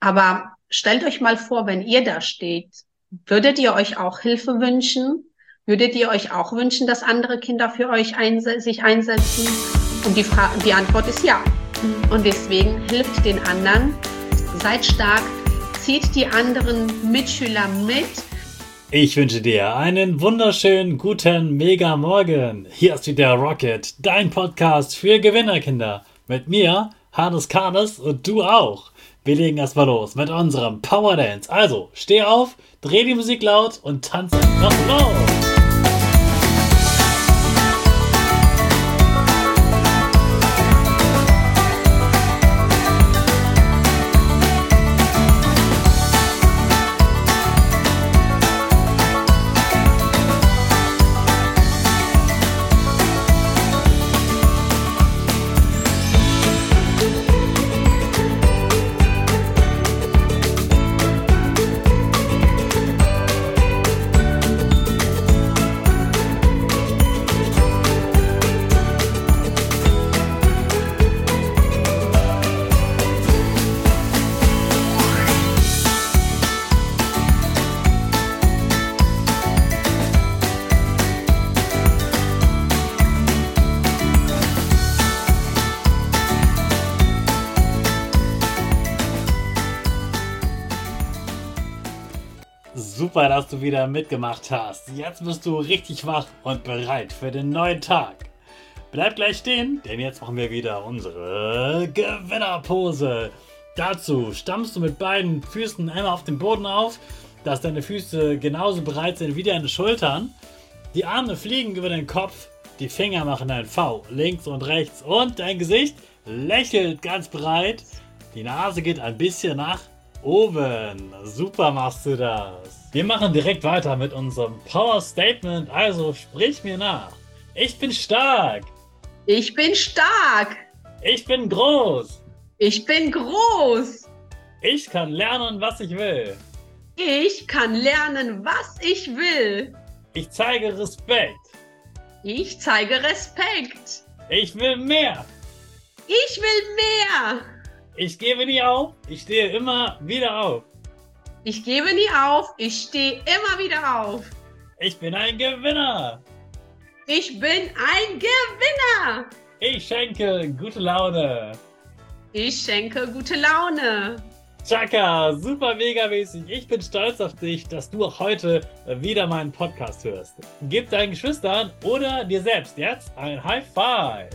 Aber stellt euch mal vor, wenn ihr da steht, würdet ihr euch auch Hilfe wünschen? Würdet ihr euch auch wünschen, dass andere Kinder für euch sich einsetzen? Und die Antwort ist ja. Und deswegen hilft den anderen, seid stark, zieht die anderen Mitschüler mit. Ich wünsche dir einen wunderschönen, guten Mega-Morgen. Hier ist wieder Rocket, dein Podcast für Gewinnerkinder. Mit mir, Hannes Karnes, und du auch. Wir legen erstmal los mit unserem Power Dance. Also, steh auf, dreh die Musik laut und tanz einfach los. Super, dass du wieder mitgemacht hast. Jetzt bist du richtig wach und bereit für den neuen Tag. Bleib gleich stehen, denn jetzt machen wir wieder unsere Gewinnerpose. Dazu stammst du mit beiden Füßen einmal auf den Boden auf, dass deine Füße genauso breit sind wie deine Schultern. Die Arme fliegen über den Kopf, die Finger machen ein V links und rechts und dein Gesicht lächelt ganz breit. Die Nase geht ein bisschen nach oben. Super machst du das. Wir machen direkt weiter mit unserem Power Statement, also sprich mir nach. Ich bin stark. Ich bin stark. Ich bin groß. Ich bin groß. Ich kann lernen, was ich will. Ich kann lernen, was ich will. Ich zeige Respekt. Ich zeige Respekt. Ich will mehr. Ich will mehr. Ich gebe nie auf, ich stehe immer wieder auf. Ich gebe nie auf, ich stehe immer wieder auf. Ich bin ein Gewinner. Ich bin ein Gewinner. Ich schenke gute Laune. Ich schenke gute Laune. Chaka, super mega mäßig. Ich bin stolz auf dich, dass du auch heute wieder meinen Podcast hörst. Gib deinen Geschwistern oder dir selbst jetzt ein High Five.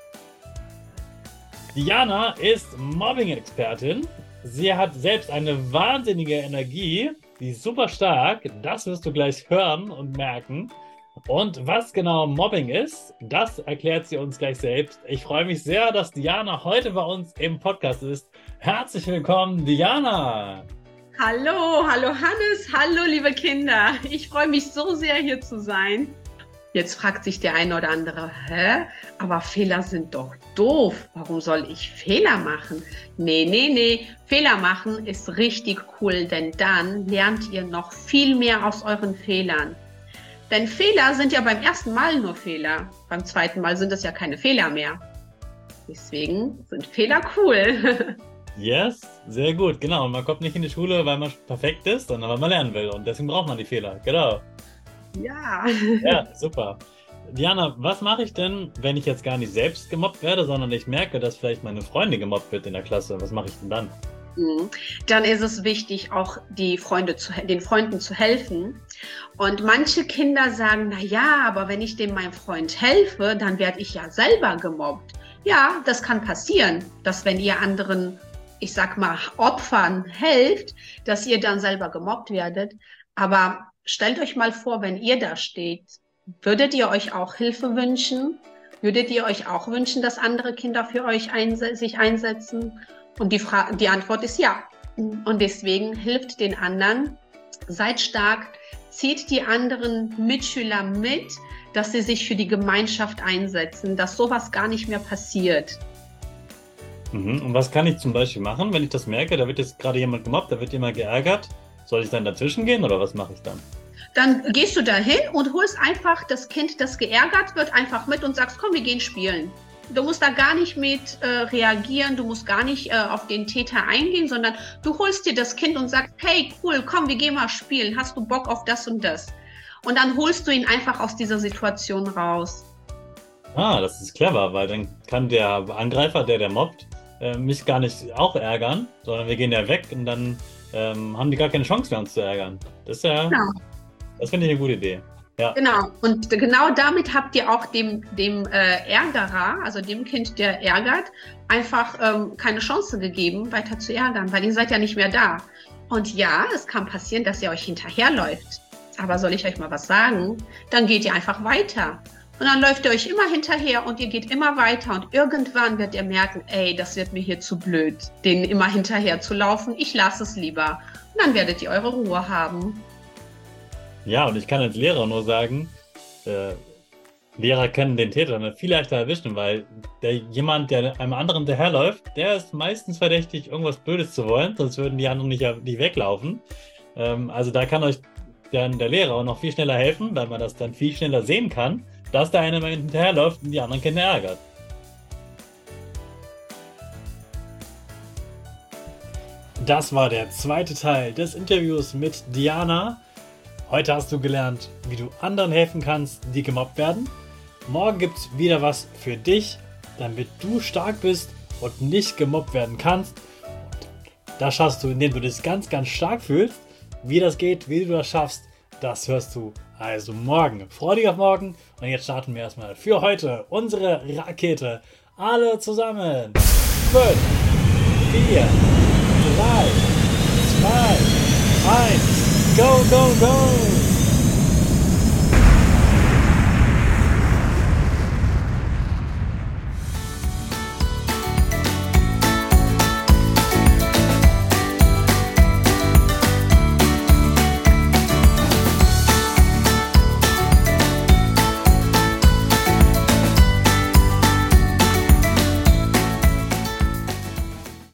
Diana ist Mobbing-Expertin. Sie hat selbst eine wahnsinnige Energie, die ist super stark. Das wirst du gleich hören und merken. Und was genau Mobbing ist, das erklärt sie uns gleich selbst. Ich freue mich sehr, dass Diana heute bei uns im Podcast ist. Herzlich willkommen, Diana! Hallo, hallo Hannes, hallo liebe Kinder. Ich freue mich so sehr, hier zu sein. Jetzt fragt sich der eine oder andere, aber Fehler sind doch doof. Warum soll ich Fehler machen? Nee. Fehler machen ist richtig cool, denn dann lernt ihr noch viel mehr aus euren Fehlern. Denn Fehler sind ja beim ersten Mal nur Fehler. Beim zweiten Mal sind es ja keine Fehler mehr. Deswegen sind Fehler cool. Yes, sehr gut, genau. Und man kommt nicht in die Schule, weil man perfekt ist, sondern weil man lernen will. Und deswegen braucht man die Fehler, genau. Ja. Ja, super. Diana, was mache ich denn, wenn ich jetzt gar nicht selbst gemobbt werde, sondern ich merke, dass vielleicht meine Freundin gemobbt wird in der Klasse? Was mache ich denn dann? Dann ist es wichtig, auch den Freunden zu helfen. Und manche Kinder sagen, na ja, aber wenn ich meinem Freund helfe, dann werde ich ja selber gemobbt. Ja, das kann passieren, dass wenn ihr anderen, ich sag mal, Opfern helft, dass ihr dann selber gemobbt werdet. Aber stellt euch mal vor, wenn ihr da steht, würdet ihr euch auch Hilfe wünschen? Würdet ihr euch auch wünschen, dass andere Kinder für euch sich einsetzen? Und die Antwort ist ja. Und deswegen hilft den anderen, seid stark, zieht die anderen Mitschüler mit, dass sie sich für die Gemeinschaft einsetzen, dass sowas gar nicht mehr passiert. Und was kann ich zum Beispiel machen, wenn ich das merke, da wird jetzt gerade jemand gemobbt, da wird jemand geärgert? Soll ich dann dazwischen gehen oder was mache ich dann? Dann gehst du dahin und holst einfach das Kind, das geärgert wird, einfach mit und sagst, komm, wir gehen spielen. Du musst da gar nicht mit reagieren, du musst gar nicht auf den Täter eingehen, sondern du holst dir das Kind und sagst, hey, cool, komm, wir gehen mal spielen, hast du Bock auf das und das? Und dann holst du ihn einfach aus dieser Situation raus. Ah, das ist clever, weil dann kann der Angreifer, der mobbt, mich gar nicht auch ärgern, sondern wir gehen ja weg und dann haben die gar keine Chance mehr, uns zu ärgern. Das ist ja, Genau. das finde ich eine gute Idee. Ja. Genau, und genau damit habt ihr auch dem Ärgerer, also dem Kind, der ärgert, einfach keine Chance gegeben, weiter zu ärgern, weil ihr seid ja nicht mehr da. Und ja, es kann passieren, dass ihr euch hinterherläuft. Aber soll ich euch mal was sagen? Dann geht ihr einfach weiter. Und dann läuft ihr euch immer hinterher und ihr geht immer weiter. Und irgendwann wird ihr merken, ey, das wird mir hier zu blöd, denen immer hinterher zu laufen. Ich lasse es lieber. Und dann werdet ihr eure Ruhe haben. Ja, und ich kann als Lehrer nur sagen, Lehrer können den Täter viel leichter erwischen, weil jemand, der einem anderen hinterherläuft, der ist meistens verdächtig, irgendwas Blödes zu wollen, sonst würden die anderen nicht weglaufen. Also da kann euch dann der Lehrer auch noch viel schneller helfen, weil man das dann viel schneller sehen kann, dass der eine mal hinterherläuft und die anderen Kinder ärgert. Das war der zweite Teil des Interviews mit Diana. Heute hast du gelernt, wie du anderen helfen kannst, die gemobbt werden. Morgen gibt es wieder was für dich, damit du stark bist und nicht gemobbt werden kannst. Das schaffst du, indem du dich ganz, ganz stark fühlst. Wie das geht, wie du das schaffst, das hörst du also morgen. Freu dich auf morgen. Und jetzt starten wir erstmal für heute unsere Rakete. Alle zusammen. 5, 4, 3, 2, 1. Go, go, go!